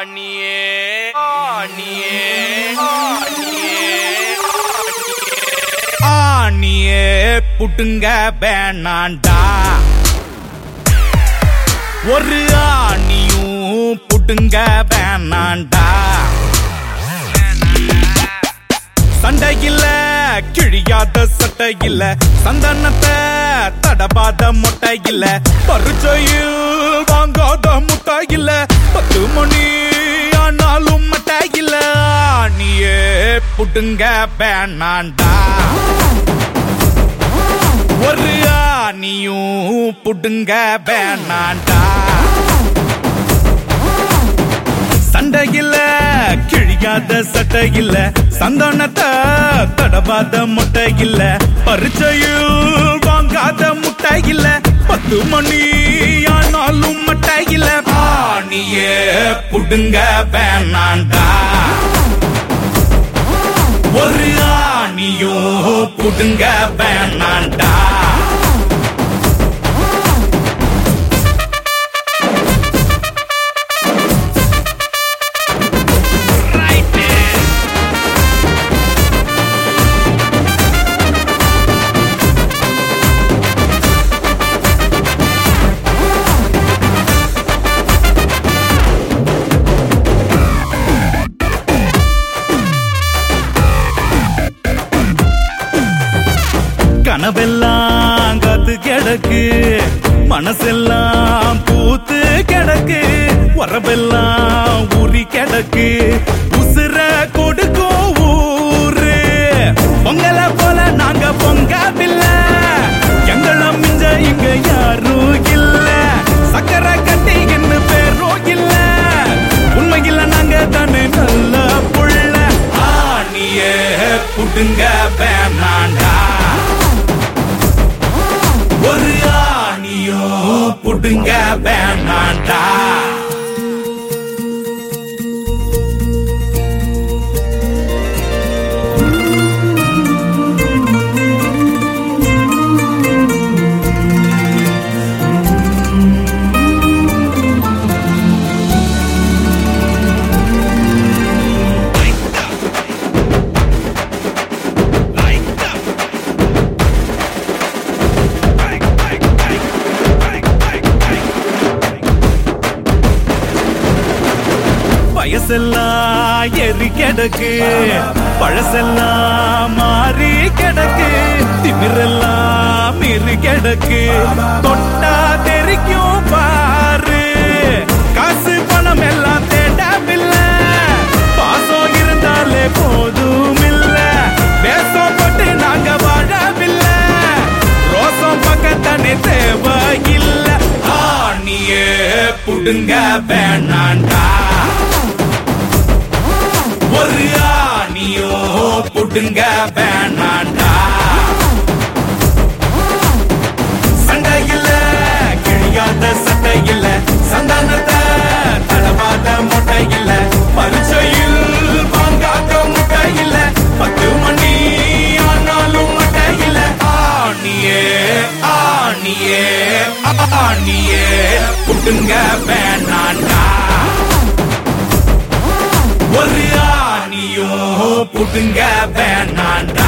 ஆணியே ஆணியே ஆணியே புட்டுங்க வேணாண்டா ஒரு ஆணியும் புட்டுங்க வேணாண்டா சண்டையில கிழியாத சட்டையில சந்தனத்தை தடபாத மொட்டையில பரிச்சையில் வாங்காத முட்டையில 10 மணி ஆனாலும் மட்டையில ஆணியே புட்டுங்க வேணாண்டா ஒரு ஆணியும் புட்டுங்க வேணாண்டா சண்டையில கிழியாத சட்டையில சந்தனத்தை தடவாத முட்டையில பரிச்சையில் வாங்காத முட்டையில 10 மணி ஆனாலும் மட்டையில ஆணியே புடுங்க வேணாண்டா ஒரு ஆணியும் புடுங்க வேணாண்டா கனவெல்லாம் காத்து கிடக்கு மனசெல்லாம் பூத்து கிடக்கு வரவெல்லாம் ஊறி கிடக்கு உசுர கொடுக்கும் ஊரு பொங்கலை போல நாங்க பொங்கவில்லை எங்களை மிஞ்ச இங்க யாரும் இல்ல சக்கரை கட்டி என்ன பேரும் இல்ல உண்மையில நாங்க தானே நல்ல புள்ள ஆணியே புடுங்க வேணாண்டா ஒரு ஆணியோ புடுங்க வேணாண்டா வயசெல்லாம் எரி கிடக்கு பழசெல்லாம் மாறி கிடக்கு திமிரெல்லாம் மீறி கிடக்கு தொட்டா தெரிக்கும் பாரு காசு பணம் எல்லாம் தேடவில்லை பாசம் இருந்தாலே போதும் இல்ல பேசப்பட்டு நாங்க வாழவில்லை ரோசம் பக்கத்தானே தேவையில்லை ஆணியே புடுங்க வேணாண்டா ஒரு ஆணியோ புடுங்க வேணாண்டா சண்டையில கிழியாத சட்டையில சந்தனத்தை தடவாத மொட்டையில பரிச்சையில் வாங்காத முட்டையில 10 மணி ஆனாலும் மட்டையில ஆணியே ஆணியே ஆணியே புடுங்க வேணாண்டா ஒரு ஆணியோ புடுங்க வேணாண்டா